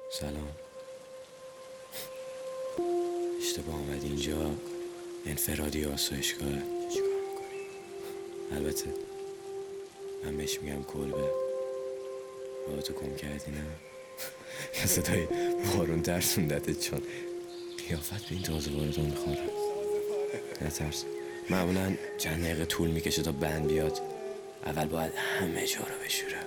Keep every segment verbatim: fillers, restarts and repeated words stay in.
سلام. اشتباه آمد اینجا انفرادی آسایشگاه. چیکار میکنی؟ البته من بهش میگم کلبه. خودتو گم کردی نه؟ یا صدای بارون ترسوندتت چون قیافت به این تازه واردها میخوره. نترس، معمولا چند دقیقه طول میکشه تا بند بیاد. اول باید همه جا رو بشوره.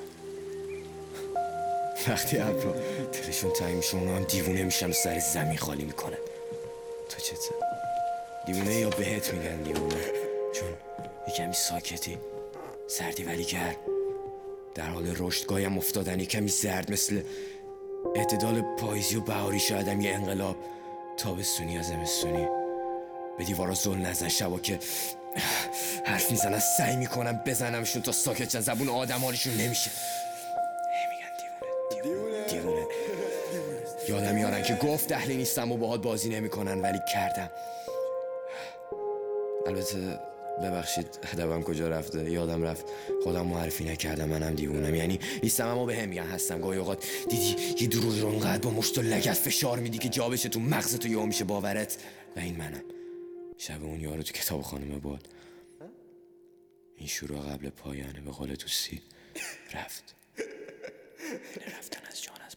وقتی ابرا دلشون تنگ میشه اونا هم دیوونه میشن و سر زمین خالی میکنن. تو چته؟ دیوونه یا بهت میگن دیوونه؟ چون یه کمی ساکتی، سردی ولی گرم، در حال رشد گایم افتادن، یه کمی زرد مثل اعتدال پاییزی و بهاری. شایدم یه انقلاب تابستونی یا زمستونی. به دیوارا زل نزن، شبا که حرف میزنن سعی میکنم بزنمشون تا ساکت شن، زبون آدم حالشون نمیشه. میگن دیوونه دیوونه دیوونه. یادم میارن که گفت اهلی نیستم و باهات بازی نمیکنن ولی کردم. البته ببخشید ادبم کجا رفته، یادم رفت خودم معرفی نکردم منم دیوونم. یعنی نیستم اما به هم میگن هستم. گاهی اوقات دیدی یه دروغی رو انقدر با مشت و لگد فشار میدی که جا بشه تو مغزت و یهو میشه باورت. و این منم. شب اون یارو تو کتاب خانم باد. این شروع قبل پایانه، به قول دوستی رفت. این رفتن از جان